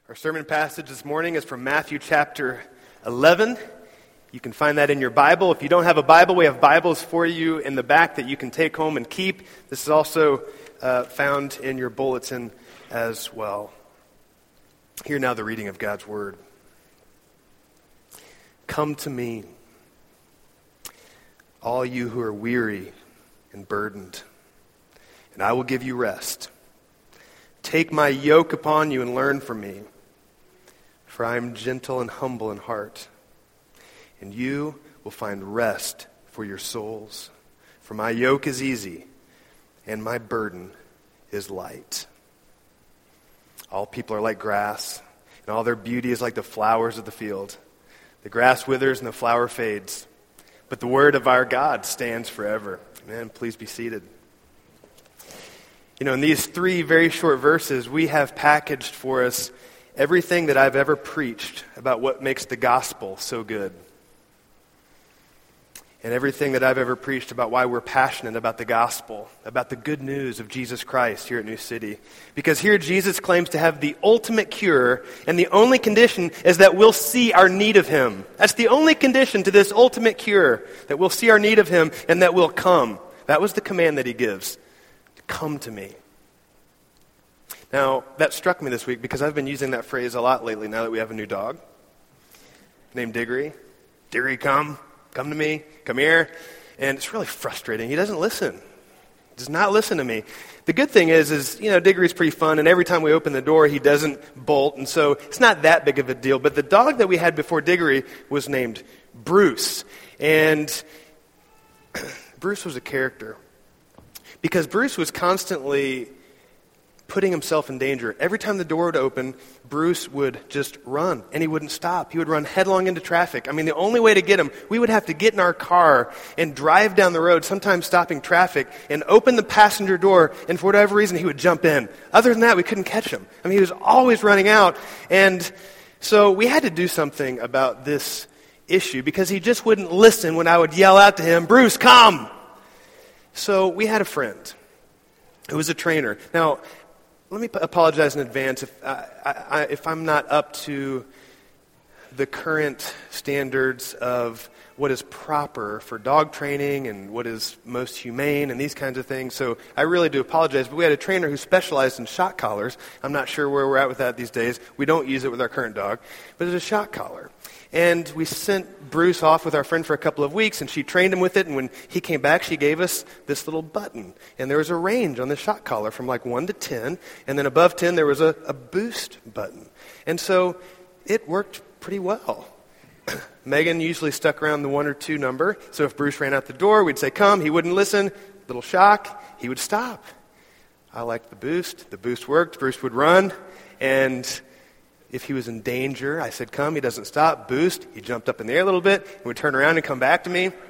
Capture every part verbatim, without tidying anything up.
Our sermon passage this morning is from Matthew chapter eleven. You can find that in your Bible. If you don't have a Bible, we have Bibles for you in the back that you can take home and keep. This is also uh, found in your bulletin as well. Hear now the reading of God's Word. Come to me, all you who are weary and burdened, and I will give you rest. Take my yoke upon you and learn from me, for I am gentle and humble in heart, and you will find rest for your souls. For my yoke is easy, and my burden is light. All people are like grass, and all their beauty is like the flowers of the field. The grass withers and the flower fades, but the word of our God stands forever. Amen. Please be seated. You know, in these three very short verses, we have packaged for us everything that I've ever preached about what makes the gospel so good. And everything that I've ever preached about why we're passionate about the gospel, about the good news of Jesus Christ here at New City. Because here Jesus claims to have the ultimate cure, and the only condition is that we'll see our need of him. That's the only condition to this ultimate cure, that we'll see our need of him and that we'll come. That was the command that he gives. Come to me. Now, that struck me this week because I've been using that phrase a lot lately now that we have a new dog named Diggory. Diggory, come. Come to me. Come here. And it's really frustrating. He doesn't listen. He does not listen to me. The good thing is, is, you know, Diggory's pretty fun, and every time we open the door, he doesn't bolt, and so it's not that big of a deal. But the dog that we had before Diggory was named Bruce. And Bruce was a character. Because Bruce was constantly putting himself in danger. Every time the door would open, Bruce would just run, and he wouldn't stop. He would run headlong into traffic. I mean, the only way to get him, we would have to get in our car and drive down the road, sometimes stopping traffic, and open the passenger door, and for whatever reason, he would jump in. Other than that, we couldn't catch him. I mean, he was always running out, and so we had to do something about this issue, because he just wouldn't listen when I would yell out to him, Bruce, come! So we had a friend who was a trainer. Now, let me apologize in advance if, I, I, if I'm not up to the current standards of what is proper for dog training and what is most humane and these kinds of things. So I really do apologize. But we had a trainer who specialized in shock collars. I'm not sure where we're at with that these days. We don't use it with our current dog. But it's a shock collar. And we sent Bruce off with our friend for a couple of weeks, and she trained him with it, and when he came back, she gave us this little button. And there was a range on the shock collar from like one to ten, and then above ten there was a, a boost button. And so it worked pretty well. Megan usually stuck around the one or two number, so if Bruce ran out the door, we'd say, come, he wouldn't listen, little shock, he would stop. I liked the boost, the boost worked, Bruce would run, and if he was in danger, I said, come, he doesn't stop, boost, he jumped up in the air a little bit, and would turn around and come back to me.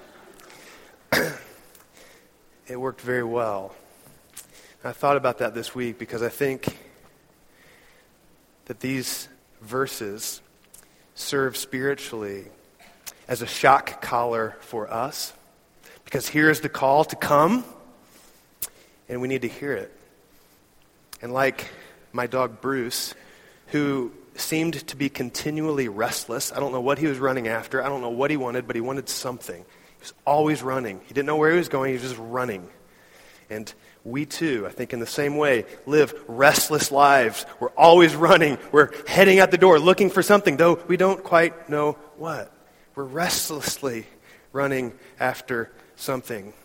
It worked very well. I thought about that this week because I think that these verses serve spiritually as a shock collar for us, because here's the call to come, and we need to hear it. And like my dog Bruce, who seemed to be continually restless. I don't know what he was running after. I don't know what he wanted, but he wanted something. He was always running. He didn't know where he was going. He was just running. And we too, I think in the same way, live restless lives. We're always running. We're heading out the door looking for something, though we don't quite know what. We're restlessly running after something.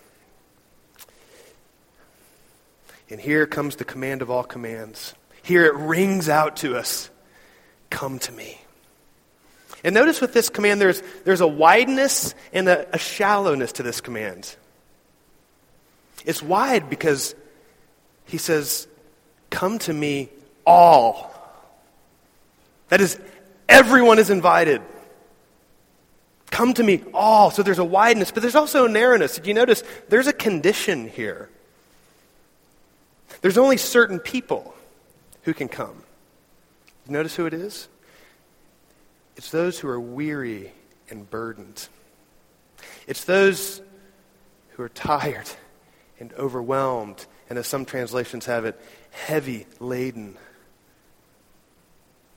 And here comes the command of all commands. Here it rings out to us, come to me. And notice with this command, there's, there's a wideness and a, a shallowness to this command. It's wide because he says, come to me all. That is, everyone is invited. Come to me all. So there's a wideness, but there's also a narrowness. Did you notice there's a condition here? There's only certain people who can come. Notice who it is? It's those who are weary and burdened. It's those who are tired and overwhelmed, and as some translations have it, heavy laden.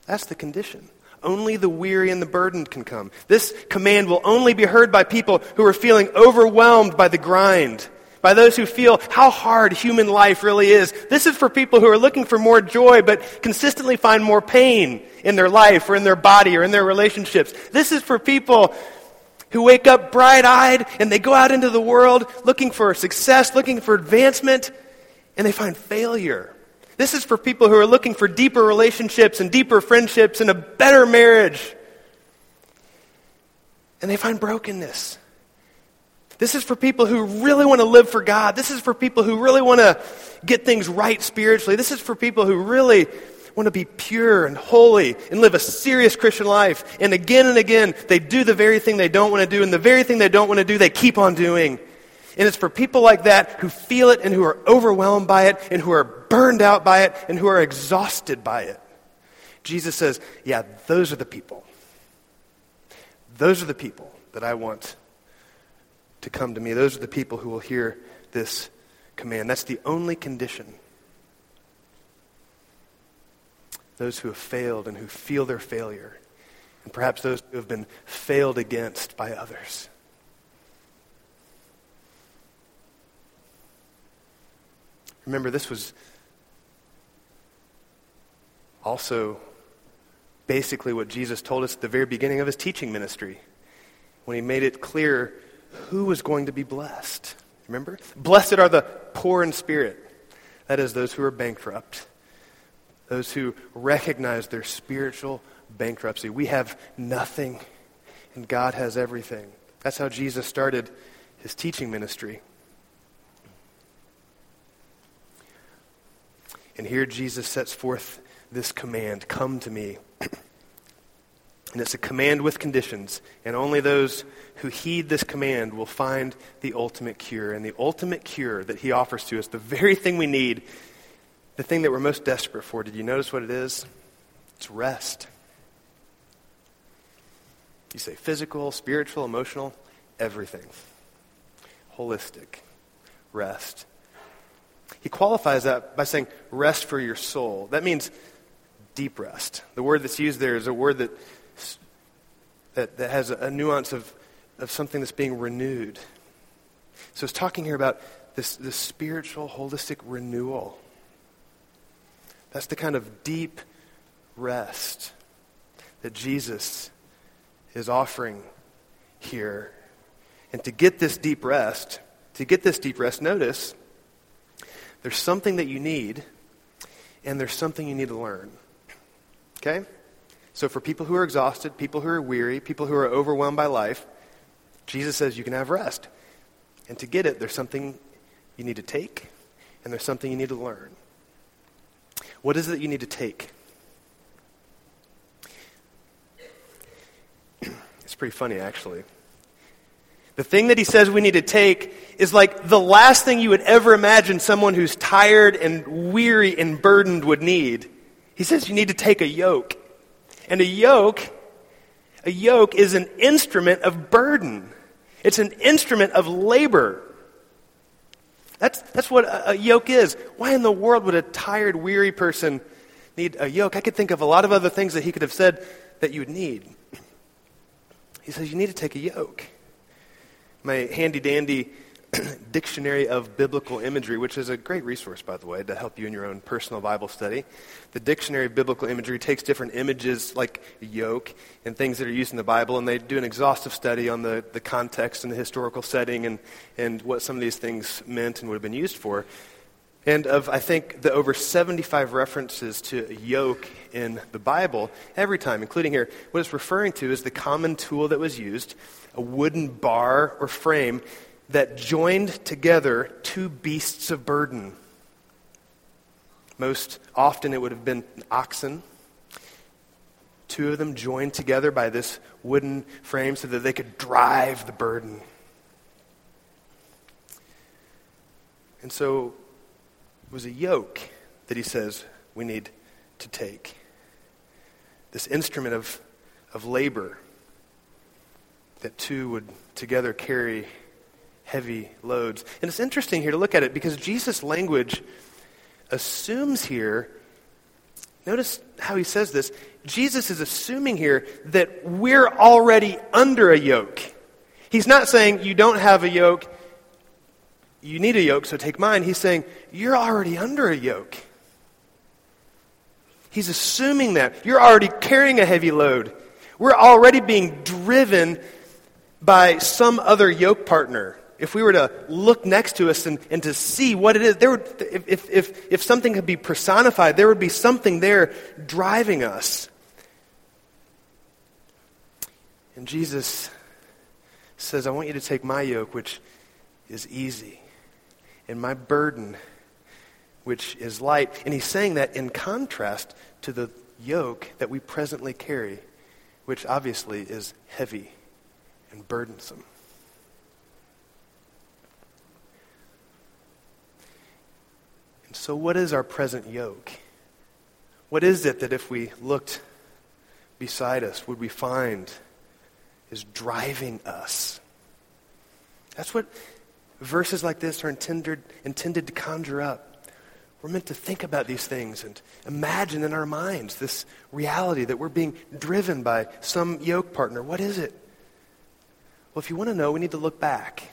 That's the condition. Only the weary and the burdened can come. This command will only be heard by people who are feeling overwhelmed by the grind, by those who feel how hard human life really is. This is for people who are looking for more joy but consistently find more pain in their life or in their body or in their relationships. This is for people who wake up bright-eyed and they go out into the world looking for success, looking for advancement, and they find failure. This is for people who are looking for deeper relationships and deeper friendships and a better marriage, and they find brokenness. This is for people who really want to live for God. This is for people who really want to get things right spiritually. This is for people who really want to be pure and holy and live a serious Christian life. And again and again, they do the very thing they don't want to do, and the very thing they don't want to do, they keep on doing. And it's for people like that who feel it and who are overwhelmed by it and who are burned out by it and who are exhausted by it. Jesus says, yeah, those are the people. Those are the people that I want to come to me. Those are the people who will hear this command. That's the only condition. Those who have failed and who feel their failure, and perhaps those who have been failed against by others. Remember, this was also basically what Jesus told us at the very beginning of his teaching ministry, when he made it clear who was going to be blessed. Remember? Blessed are the poor in spirit. That is, those who are bankrupt. Those who recognize their spiritual bankruptcy. We have nothing, and God has everything. That's how Jesus started his teaching ministry. And here Jesus sets forth this command, come to me. And it's a command with conditions. And only those who heed this command will find the ultimate cure. And the ultimate cure that he offers to us, the very thing we need, the thing that we're most desperate for, did you notice what it is? It's rest. You say physical, spiritual, emotional, everything. Holistic. Rest. He qualifies that by saying rest for your soul. That means deep rest. The word that's used there is a word that that, that has a nuance of, of something that's being renewed. So it's talking here about this, this spiritual, holistic renewal. That's the kind of deep rest that Jesus is offering here. And to get this deep rest, to get this deep rest, notice, there's something that you need, and there's something you need to learn. Okay? So for people who are exhausted, people who are weary, people who are overwhelmed by life, Jesus says you can have rest. And to get it, there's something you need to take, and there's something you need to learn. What is it that you need to take? It's pretty funny, actually. The thing that he says we need to take is like the last thing you would ever imagine someone who's tired and weary and burdened would need. He says you need to take a yoke. And a yoke, a yoke is an instrument of burden. It's an instrument of labor. That's, that's what a, a yoke is. Why in the world would a tired, weary person need a yoke? I could think of a lot of other things that he could have said that you would need. He says you need to take a yoke. My handy-dandy Dictionary of Biblical Imagery, which is a great resource, by the way, to help you in your own personal Bible study. The Dictionary of Biblical Imagery takes different images like yoke and things that are used in the Bible, and they do an exhaustive study on the, the context and the historical setting and, and what some of these things meant and would have been used for. And of, I think, the over seventy-five references to a yoke in the Bible, every time, including here, what it's referring to is the common tool that was used, a wooden bar or frame that joined together two beasts of burden. Most often it would have been oxen. Two of them joined together by this wooden frame so that they could drive the burden. And so it was a yoke that he says we need to take. This instrument of, of labor that two would together carry heavy loads. And it's interesting here to look at it because Jesus' language assumes here Notice how he says this. Jesus is assuming here that we're already under a yoke. He's not saying you don't have a yoke, you need a yoke, so take mine. He's saying you're already under a yoke. He's assuming that. You're already carrying a heavy load. We're already being driven by some other yoke partner. If we were to look next to us and, and to see what it is, there would, if, if, if something could be personified, there would be something there driving us. And Jesus says, I want you to take my yoke, which is easy, and my burden, which is light. And he's saying that in contrast to the yoke that we presently carry, which obviously is heavy and burdensome. And so what is our present yoke? What is it that if we looked beside us, would we find is driving us? That's what verses like this are intended, intended to conjure up. We're meant to think about these things and imagine in our minds this reality that we're being driven by some yoke partner. What is it? Well, if you want to know, we need to look back.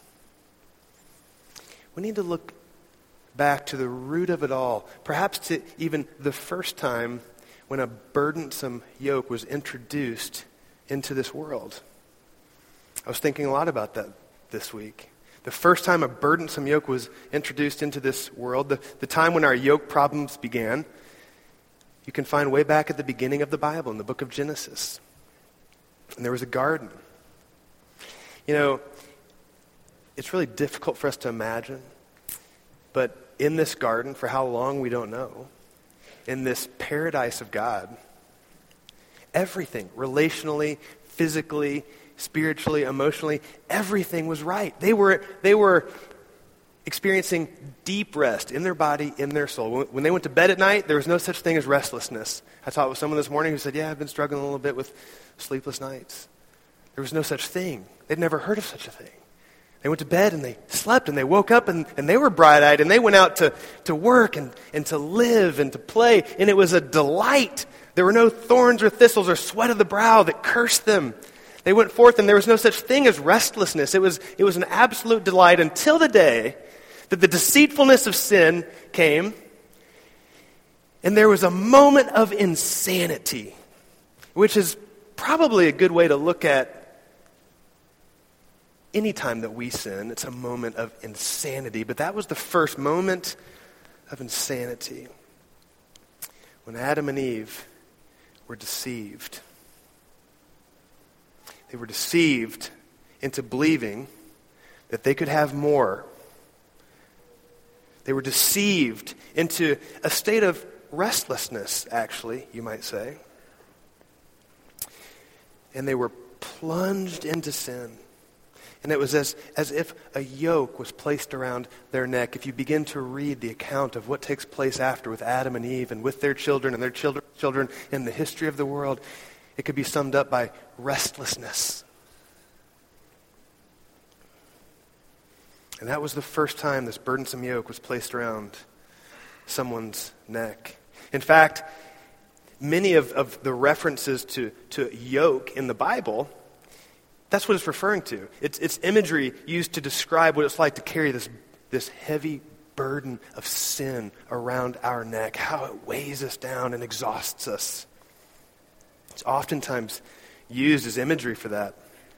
We need to look back to the root of it all, perhaps to even the first time when a burdensome yoke was introduced into this world. I was thinking a lot about that this week. The first time a burdensome yoke was introduced into this world, the, the time when our yoke problems began, you can find way back at the beginning of the Bible in the book of Genesis. And there was a garden. You know, it's really difficult for us to imagine, but in this garden, for how long we don't know, in this paradise of God, everything, relationally, physically, spiritually, emotionally, everything was right. They were they were experiencing deep rest in their body, in their soul. When they went to bed at night, there was no such thing as restlessness. I talked with someone this morning who said, yeah, I've been struggling a little bit with sleepless nights. There was no such thing. They'd never heard of such a thing. They went to bed and they slept and they woke up and, and they were bright-eyed and they went out to, to work and, and to live and to play. And it was a delight. There were no thorns or thistles or sweat of the brow that cursed them. They went forth and there was no such thing as restlessness. It was, it was an absolute delight until the day that the deceitfulness of sin came and there was a moment of insanity, which is probably a good way to look at any time that we sin. It's a moment of insanity, but that was the first moment of insanity when Adam and Eve were deceived. They were deceived into believing that they could have more. They were deceived into a state of restlessness, actually, you might say. And they were plunged into sin. And it was as, as if a yoke was placed around their neck. If you begin to read the account of what takes place after with Adam and Eve and with their children and their children's children in the history of the world, it could be summed up by restlessness. And that was the first time this burdensome yoke was placed around someone's neck. In fact, many of, of the references to, to yoke in the Bible, that's what it's referring to. It's, it's imagery used to describe what it's like to carry this, this heavy burden of sin around our neck, how it weighs us down and exhausts us. It's oftentimes used as imagery for that.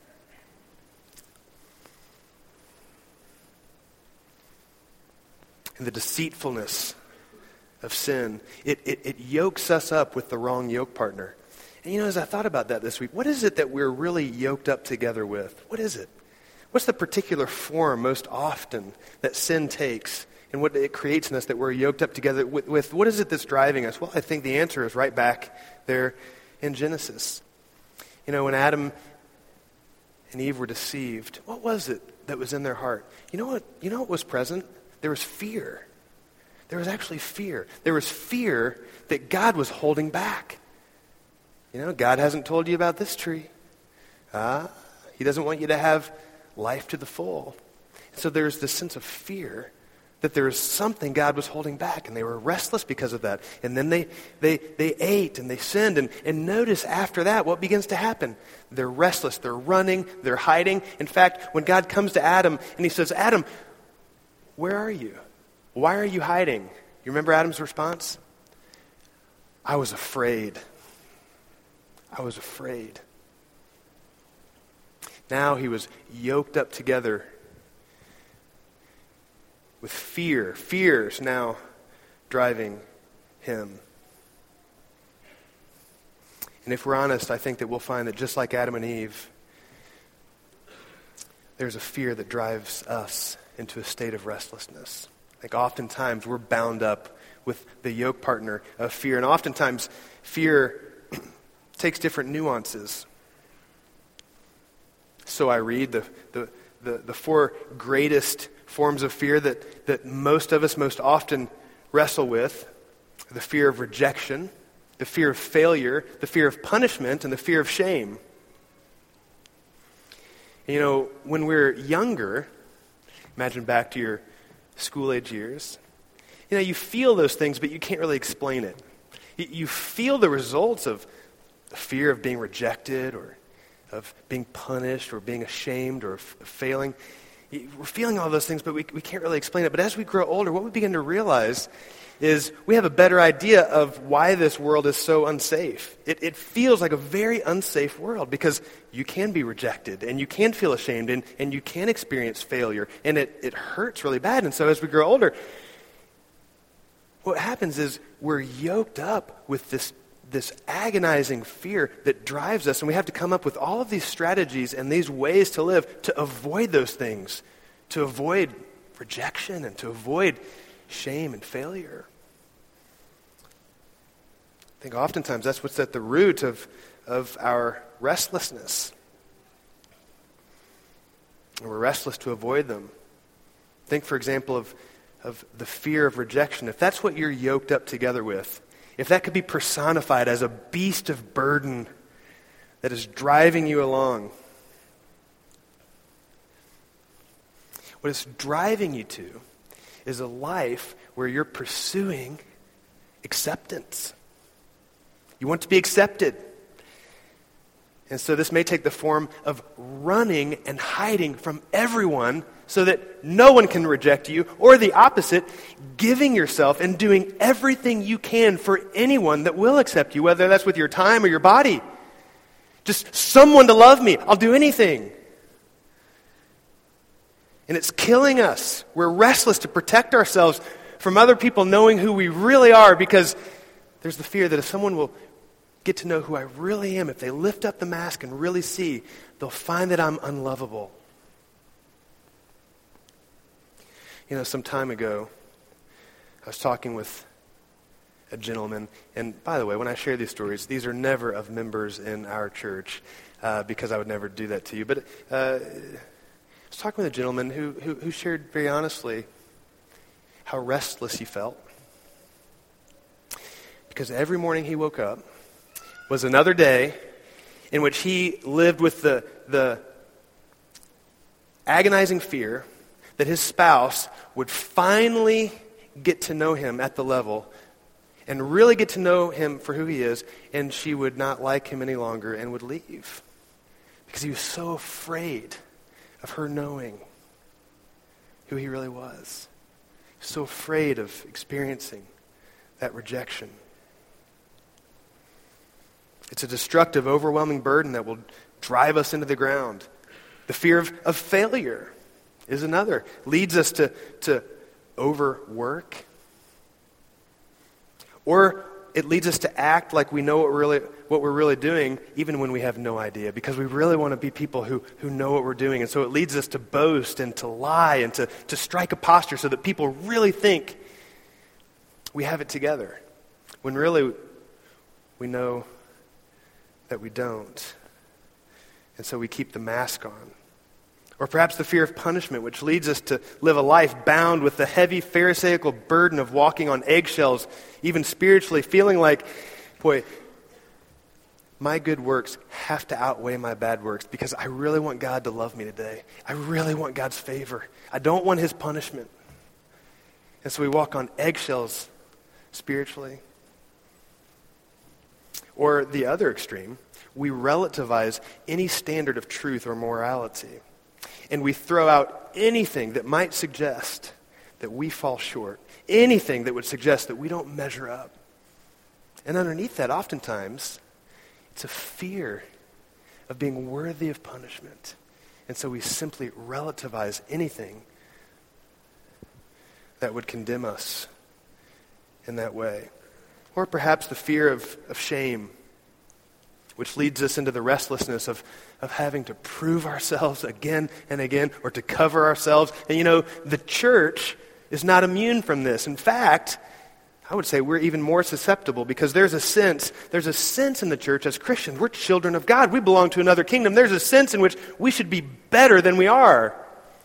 And the deceitfulness of sin, it, it, it yokes us up with the wrong yoke partner. And you know, as I thought about that this week, what is it that we're really yoked up together with? What is it? What's the particular form most often that sin takes and what it creates in us that we're yoked up together with? with? What is it that's driving us? Well, I think the answer is right back there in Genesis. You know, when Adam and Eve were deceived, what was it that was in their heart? You know what? You know what was present? There was fear. There was actually fear. There was fear that God was holding back. You know, God hasn't told you about this tree. Ah, He doesn't want you to have life to the full. So there's this sense of fear that there was something God was holding back, and they were restless because of that. And then they they they ate and they sinned. And, and notice after that what begins to happen. They're restless, they're running, they're hiding. In fact, when God comes to Adam and he says, Adam, where are you? Why are you hiding? You remember Adam's response? I was afraid. I was afraid. Now he was yoked up together with fear. Fear's now driving him. And if we're honest, I think that we'll find that just like Adam and Eve, there's a fear that drives us into a state of restlessness. I think oftentimes we're bound up with the yoke partner of fear. And oftentimes fear takes different nuances. So I read the, the, the, the four greatest forms of fear that, that most of us most often wrestle with: the fear of rejection, the fear of failure, the fear of punishment, and the fear of shame. And you know, when we're younger, imagine back to your school-age years, you know, you feel those things, but you can't really explain it. You, you feel the results of the fear of being rejected, or of being punished, or being ashamed, or f- failing. We're feeling all those things, but we, we can't really explain it. But as we grow older, what we begin to realize is we have a better idea of why this world is so unsafe. It, it feels like a very unsafe world because you can be rejected, and you can feel ashamed, and, and you can experience failure, and it, it hurts really bad. And so as we grow older, what happens is we're yoked up with this this agonizing fear that drives us, and we have to come up with all of these strategies and these ways to live to avoid those things, to avoid rejection and to avoid shame and failure. I think oftentimes that's what's at the root of, of our restlessness. And we're restless to avoid them. Think, for example, of, of the fear of rejection. If that's what you're yoked up together with, if that could be personified as a beast of burden that is driving you along, what it's driving you to is a life where you're pursuing acceptance. You want to be accepted. And so this may take the form of running and hiding from everyone so that no one can reject you, or the opposite, giving yourself and doing everything you can for anyone that will accept you, whether that's with your time or your body. Just someone to love me. I'll do anything. And it's killing us. We're restless to protect ourselves from other people knowing who we really are, because there's the fear that if someone will get to know who I really am, if they lift up the mask and really see, they'll find that I'm unlovable. You know, some time ago, I was talking with a gentleman, and by the way, when I share these stories, these are never of members in our church, uh, because I would never do that to you. But uh, I was talking with a gentleman who, who, who shared very honestly how restless he felt. Because every morning he woke up was another day in which he lived with the, the agonizing fear that his spouse would finally get to know him at the level and really get to know him for who he is, and she would not like him any longer and would leave. Because he was so afraid of her knowing who he really was. He was so afraid of experiencing that rejection. It's a destructive, overwhelming burden that will drive us into the ground. The fear of, of failure is another. Leads us to, to overwork. Or it leads us to act like we know what we're really, what we're really doing, even when we have no idea, because we really want to be people who, who know what we're doing. And so it leads us to boast and to lie and to, to strike a posture so that people really think we have it together, when really we know that we don't. And so we keep the mask on. Or perhaps the fear of punishment, which leads us to live a life bound with the heavy Pharisaical burden of walking on eggshells, even spiritually, feeling like, boy, my good works have to outweigh my bad works because I really want God to love me today. I really want God's favor. I don't want His punishment. And so we walk on eggshells spiritually. Or the other extreme, we relativize any standard of truth or morality. And we throw out anything that might suggest that we fall short. Anything that would suggest that we don't measure up. And underneath that, oftentimes, it's a fear of being worthy of punishment. And so we simply relativize anything that would condemn us in that way. Or perhaps the fear of, of shame, which leads us into the restlessness of, of having to prove ourselves again and again, or to cover ourselves. And you know, the church is not immune from this. In fact, I would say we're even more susceptible, because there's a sense, there's a sense in the church as Christians, we're children of God. We belong to another kingdom. There's a sense in which we should be better than we are.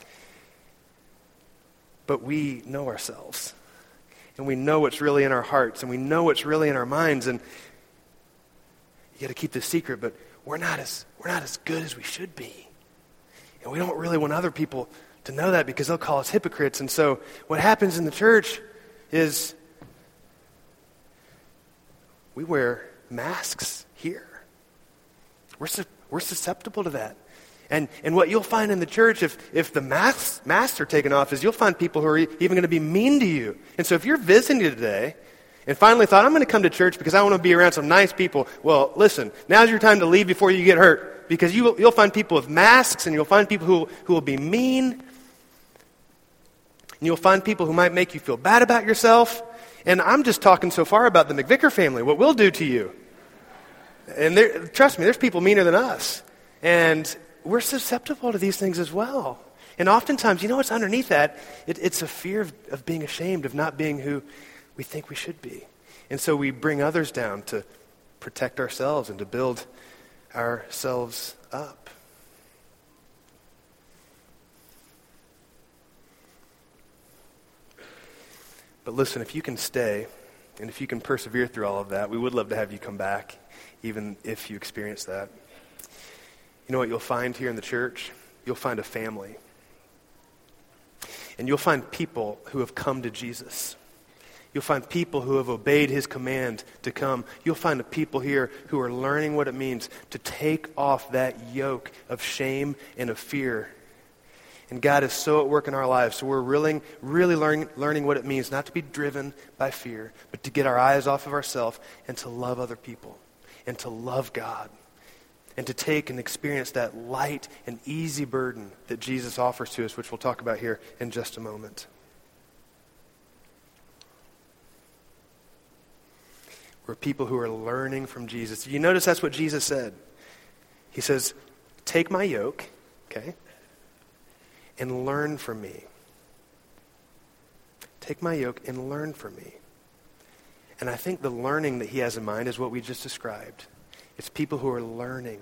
But we know ourselves. And we know what's really in our hearts, and we know what's really in our minds. And you got to keep this secret, but we're not as we're not as good as we should be. And we don't really want other people to know that, because they'll call us hypocrites. And so what happens in the church is we wear masks here. We're su- we're susceptible to that. And and what you'll find in the church, if, if the masks, masks are taken off, is you'll find people who are e- even going to be mean to you. And so if you're visiting today and finally thought, I'm going to come to church because I want to be around some nice people, well, listen, now's your time to leave before you get hurt. Because you will, you'll find people with masks, and you'll find people who, who will be mean. And you'll find people who might make you feel bad about yourself. And I'm just talking so far about the McVicker family, what we'll do to you. And there, trust me, there's people meaner than us. And we're susceptible to these things as well. And oftentimes, you know what's underneath that? It, it's a fear of, of being ashamed, of not being who we think we should be. And so we bring others down to protect ourselves and to build ourselves up. But listen, if you can stay, and if you can persevere through all of that, we would love to have you come back, even if you experience that. You know what you'll find here in the church? You'll find a family. And you'll find people who have come to Jesus. You'll find people who have obeyed his command to come. You'll find the people here who are learning what it means to take off that yoke of shame and of fear. And God is so at work in our lives. So we're really, really learning, learning what it means not to be driven by fear, but to get our eyes off of ourselves and to love other people and to love God and to take and experience that light and easy burden that Jesus offers to us, which we'll talk about here in just a moment. We're people who are learning from Jesus. You notice that's what Jesus said. He says, take my yoke, okay, and learn from me. Take my yoke and learn from me. And I think the learning that he has in mind is what we just described. It's people who are learning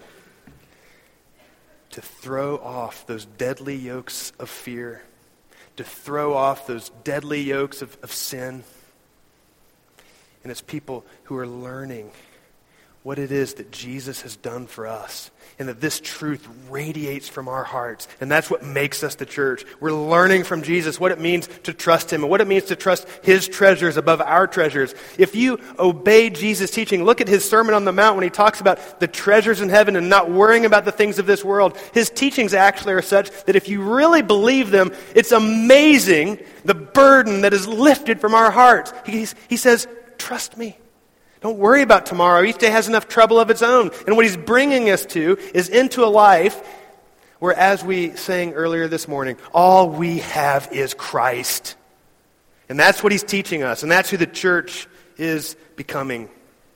to throw off those deadly yokes of fear, to throw off those deadly yokes of, of sin. And it's people who are learning what it is that Jesus has done for us, and that this truth radiates from our hearts. And that's what makes us the church. We're learning from Jesus what it means to trust him and what it means to trust his treasures above our treasures. If you obey Jesus' teaching, look at his Sermon on the Mount when he talks about the treasures in heaven and not worrying about the things of this world. His teachings actually are such that if you really believe them, it's amazing the burden that is lifted from our hearts. He, he says, trust me. Don't worry about tomorrow. Each day has enough trouble of its own. And what he's bringing us to is into a life where, as we sang earlier this morning, all we have is Christ. And that's what he's teaching us. And that's who the church is becoming.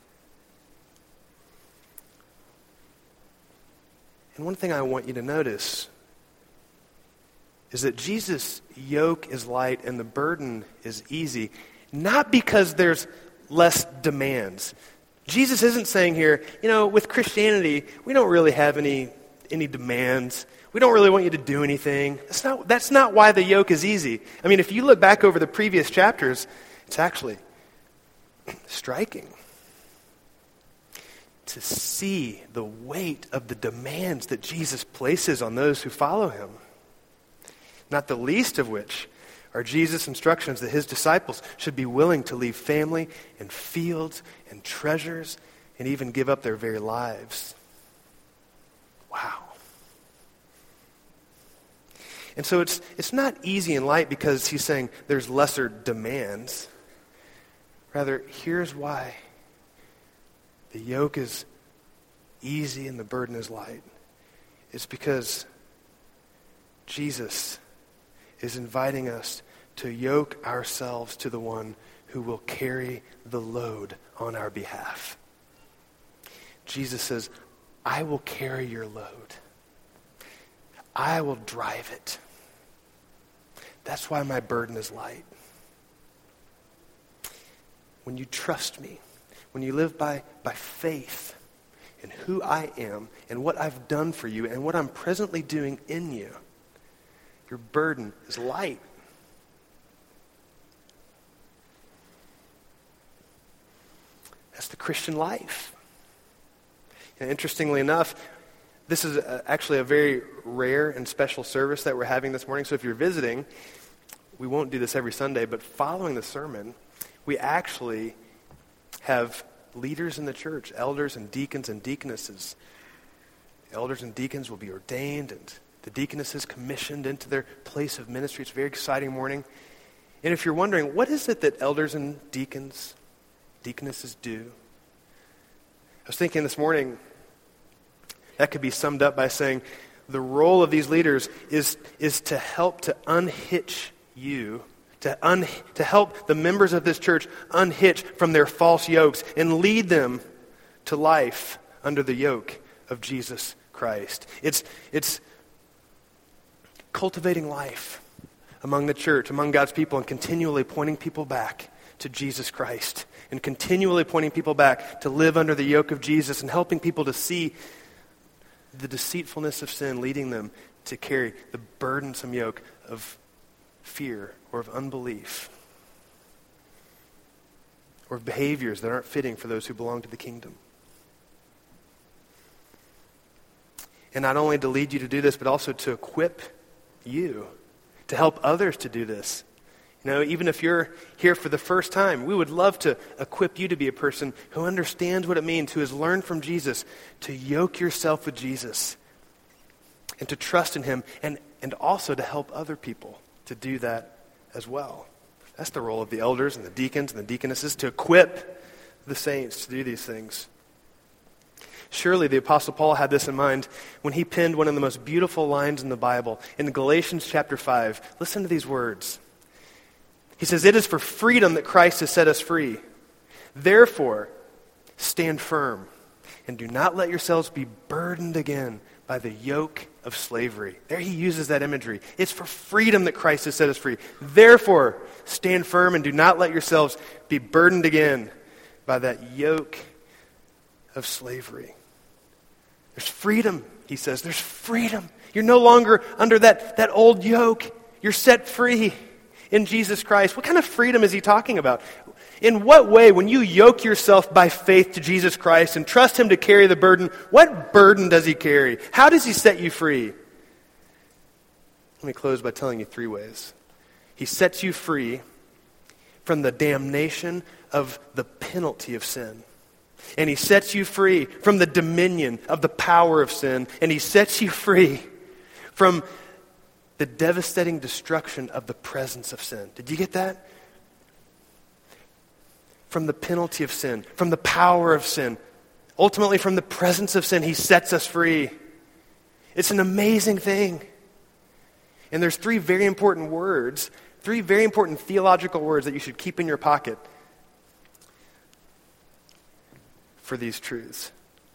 And one thing I want you to notice is that Jesus' yoke is light and the burden is easy, not because there's less demands. Jesus isn't saying here, you know, with Christianity, we don't really have any any demands. We don't really want you to do anything. That's not, that's not why the yoke is easy. I mean, if you look back over the previous chapters, it's actually striking to see the weight of the demands that Jesus places on those who follow him. Not the least of which Are Jesus' instructions that his disciples should be willing to leave family and fields and treasures and even give up their very lives? Wow. And so it's it's not easy and light because he's saying there's lesser demands. Rather, here's why. The yoke is easy and the burden is light. It's because Jesus is inviting us to yoke ourselves to the one who will carry the load on our behalf. Jesus says, I will carry your load. I will drive it. That's why my burden is light. When you trust me, when you live by, by faith in who I am and what I've done for you and what I'm presently doing in you, your burden is light. That's the Christian life. And interestingly enough, this is a, actually a very rare and special service that we're having this morning. So if you're visiting, we won't do this every Sunday, but following the sermon, we actually have leaders in the church, elders and deacons and deaconesses. Elders and deacons will be ordained and the deaconesses commissioned into their place of ministry. It's a very exciting morning. And if you're wondering, what is it that elders and deacons, deaconesses do? I was thinking this morning, that could be summed up by saying the role of these leaders is, is to help to unhitch you, to, un, to help the members of this church unhitch from their false yokes and lead them to life under the yoke of Jesus Christ. It's, it's cultivating life among the church, among God's people, and continually pointing people back to Jesus Christ and continually pointing people back to live under the yoke of Jesus and helping people to see the deceitfulness of sin leading them to carry the burdensome yoke of fear or of unbelief or of behaviors that aren't fitting for those who belong to the kingdom. And not only to lead you to do this, but also to equip you to help others to do this. You know, even if you're here for the first time, we would love to equip you to be a person who understands what it means, who has learned from Jesus, to yoke yourself with Jesus and to trust in him, and, and also to help other people to do that as well. That's the role of the elders and the deacons and the deaconesses, to equip the saints to do these things. Surely the Apostle Paul had this in mind when he penned one of the most beautiful lines in the Bible. In Galatians chapter five, listen to these words. He says, "It is for freedom that Christ has set us free. Therefore, stand firm and do not let yourselves be burdened again by the yoke of slavery." There he uses that imagery. It's for freedom that Christ has set us free. Therefore, stand firm and do not let yourselves be burdened again by that yoke of slavery. There's freedom, he says. There's freedom. You're no longer under that, that old yoke. You're set free in Jesus Christ. What kind of freedom is he talking about? In what way, when you yoke yourself by faith to Jesus Christ and trust him to carry the burden, what burden does he carry? How does he set you free? Let me close by telling you three ways. He sets you free from the damnation of the penalty of sin. And he sets you free from the dominion of the power of sin. And he sets you free from the devastating destruction of the presence of sin. Did you get that? From the penalty of sin, from the power of sin, ultimately from the presence of sin, he sets us free. It's an amazing thing. And there's three very important words, three very important theological words that you should keep in your pocket for these truths.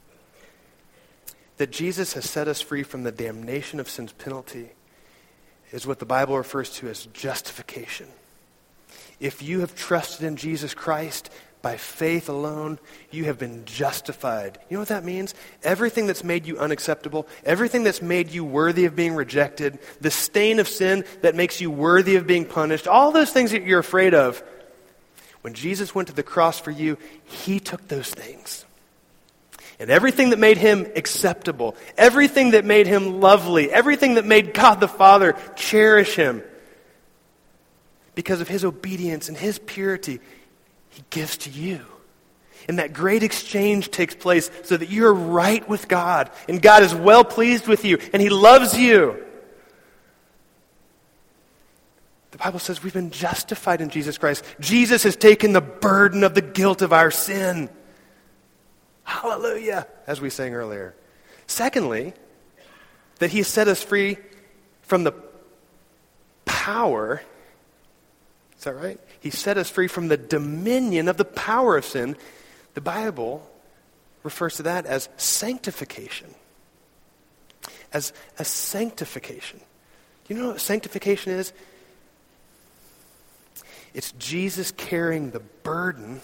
That Jesus has set us free from the damnation of sin's penalty is what the Bible refers to as justification. If you have trusted in Jesus Christ by faith alone, you have been justified. You know what that means? Everything that's made you unacceptable, everything that's made you worthy of being rejected, the stain of sin that makes you worthy of being punished, all those things that you're afraid of, when Jesus went to the cross for you, he took those things. And everything that made him acceptable, everything that made him lovely, everything that made God the Father cherish him, because of his obedience and his purity, he gives to you. And that great exchange takes place so that you're right with God, and God is well pleased with you, and he loves you. The Bible says we've been justified in Jesus Christ. Jesus has taken the burden of the guilt of our sin. Hallelujah, as we sang earlier. Secondly, that he has set us free from the power. Is that right? He set us free from the dominion of the power of sin. The Bible refers to that as sanctification. As a sanctification. Do you know what sanctification is? It's Jesus carrying the burden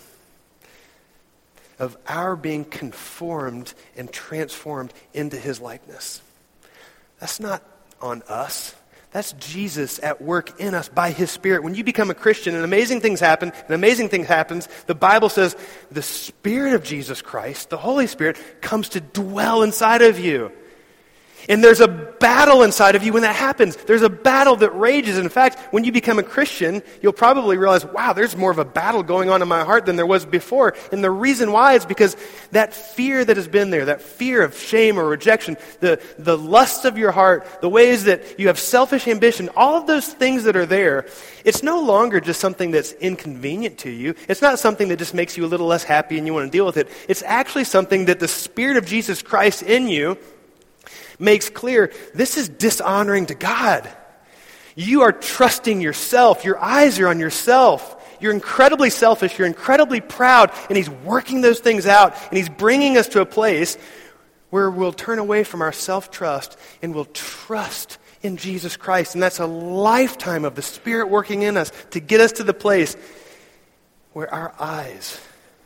of our being conformed and transformed into his likeness. That's not on us. That's Jesus at work in us by his Spirit. When you become a Christian and amazing things happen, and amazing things happens, the Bible says the Spirit of Jesus Christ, the Holy Spirit, comes to dwell inside of you. And there's a battle inside of you when that happens. There's a battle that rages. In fact, when you become a Christian, you'll probably realize, wow, there's more of a battle going on in my heart than there was before. And the reason why is because that fear that has been there, that fear of shame or rejection, the, the lusts of your heart, the ways that you have selfish ambition, all of those things that are there, it's no longer just something that's inconvenient to you. It's not something that just makes you a little less happy and you want to deal with it. It's actually something that the Spirit of Jesus Christ in you makes clear, this is dishonoring to God. You are trusting yourself. Your eyes are on yourself. You're incredibly selfish. You're incredibly proud. And he's working those things out. And he's bringing us to a place where we'll turn away from our self-trust and we'll trust in Jesus Christ. And that's a lifetime of the Spirit working in us to get us to the place where our eyes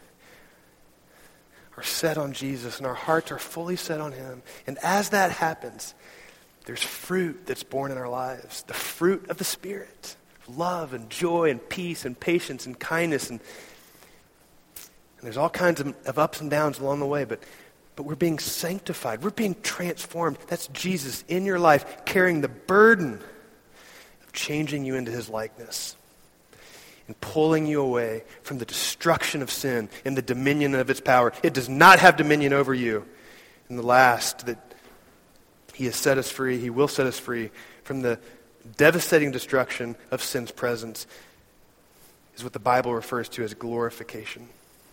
are set on Jesus and our hearts are fully set on him. And as that happens, there's fruit that's born in our lives. The fruit of the Spirit. Love and joy and peace and patience and kindness. And, and there's all kinds of, of ups and downs along the way. But, but we're being sanctified. We're being transformed. That's Jesus in your life carrying the burden of changing you into his likeness. And pulling you away from the destruction of sin and the dominion of its power. It does not have dominion over you. And the last, that he has set us free, he will set us free from the devastating destruction of sin's presence, is what the Bible refers to as glorification.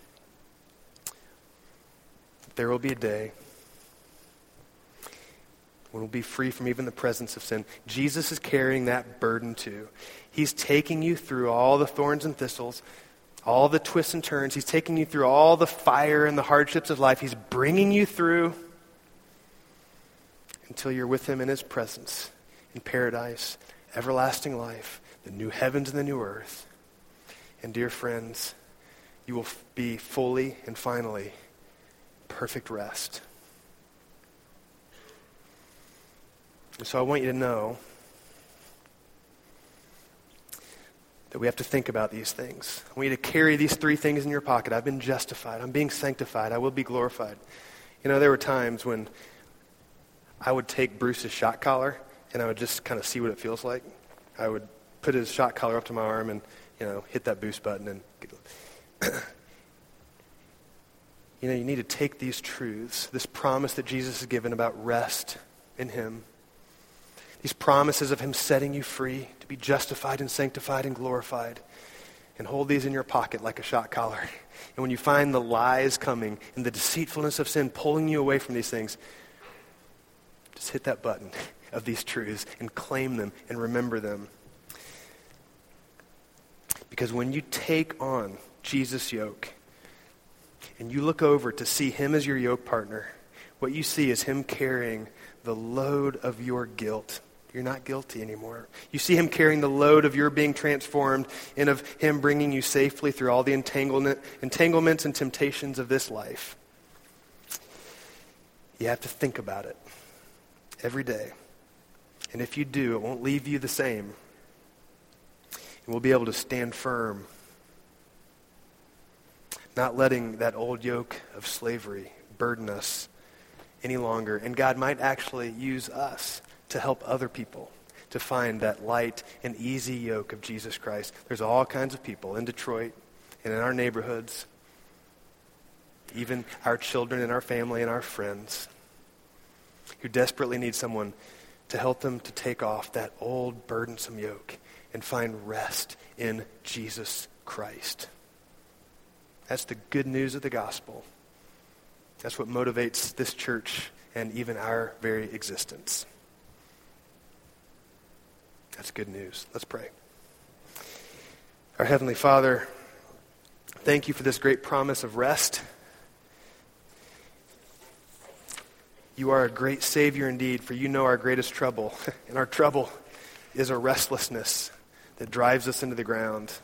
There will be a day when we'll be free from even the presence of sin. Jesus is carrying that burden too. He's taking you through all the thorns and thistles, all the twists and turns. He's taking you through all the fire and the hardships of life. He's bringing you through until you're with him in his presence, in paradise, everlasting life, the new heavens and the new earth. And dear friends, you will be fully and finally perfect rest. And so I want you to know that we have to think about these things. I want you to carry these three things in your pocket. I've been justified. I'm being sanctified. I will be glorified. You know, there were times when I would take Bruce's shot collar and I would just kind of see what it feels like. I would put his shot collar up to my arm and, you know, hit that boost button. And you know, you need to take these truths, this promise that Jesus has given about rest in him, these promises of him setting you free to be justified and sanctified and glorified, and hold these in your pocket like a shot collar. And when you find the lies coming and the deceitfulness of sin pulling you away from these things, just hit that button of these truths and claim them and remember them. Because when you take on Jesus' yoke and you look over to see him as your yoke partner, what you see is him carrying the load of your guilt. You're not guilty anymore. You see him carrying the load of your being transformed and of him bringing you safely through all the entanglement, entanglements and temptations of this life. You have to think about it every day. And if you do, it won't leave you the same. And we'll be able to stand firm, not letting that old yoke of slavery burden us any longer. And God might actually use us to help other people, to find that light and easy yoke of Jesus Christ. There's all kinds of people in Detroit and in our neighborhoods, even our children and our family and our friends, who desperately need someone to help them to take off that old burdensome yoke and find rest in Jesus Christ. That's the good news of the gospel. That's what motivates this church and even our very existence. That's good news. Let's pray. Our Heavenly Father, thank you for this great promise of rest. You are a great Savior indeed, for you know our greatest trouble. And our trouble is a restlessness that drives us into the ground.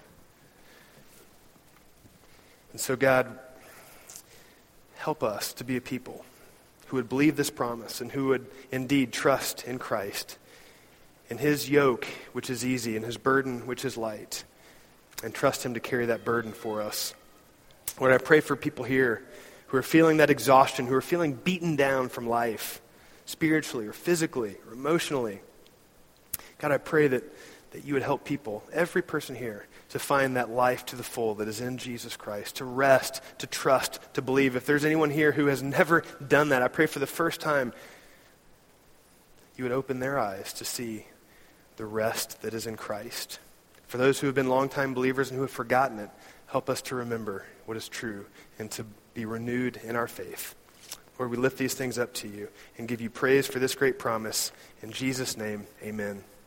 And so, God, help us to be a people who would believe this promise and who would indeed trust in Christ, in his yoke, which is easy, and his burden, which is light, and trust him to carry that burden for us. Lord, I pray for people here who are feeling that exhaustion, who are feeling beaten down from life, spiritually or physically or emotionally. God, I pray that, that you would help people, every person here, to find that life to the full that is in Jesus Christ, to rest, to trust, to believe. If there's anyone here who has never done that, I pray for the first time, you would open their eyes to see the rest that is in Christ. For those who have been longtime believers and who have forgotten it, help us to remember what is true and to be renewed in our faith. Lord, we lift these things up to you and give you praise for this great promise. In Jesus' name, amen.